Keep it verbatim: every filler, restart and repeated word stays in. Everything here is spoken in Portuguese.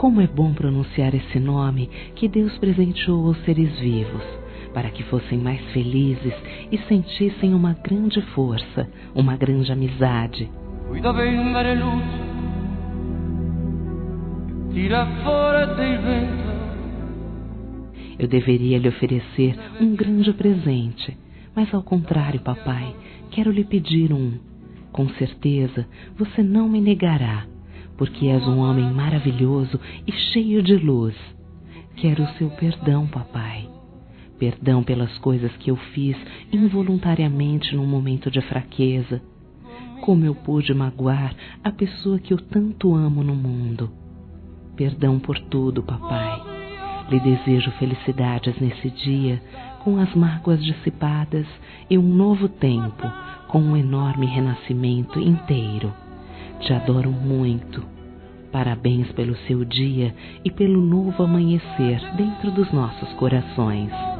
Como é bom pronunciar esse nome que Deus presenteou aos seres vivos, para que fossem mais felizes e sentissem uma grande força, uma grande amizade. Cuida bem, Mareluz, tira fora del vento. Eu deveria lhe oferecer um grande presente, mas ao contrário, papai, quero lhe pedir um. Com certeza você não me negará, porque és um homem maravilhoso e cheio de luz. Quero o seu perdão, papai. Perdão pelas coisas que eu fiz involuntariamente num momento de fraqueza. Como eu pude magoar a pessoa que eu tanto amo no mundo. Perdão por tudo, papai. Lhe desejo felicidades nesse dia, com as mágoas dissipadas e um novo tempo, com um enorme renascimento inteiro. Te adoro muito. Parabéns pelo seu dia e pelo novo amanhecer dentro dos nossos corações.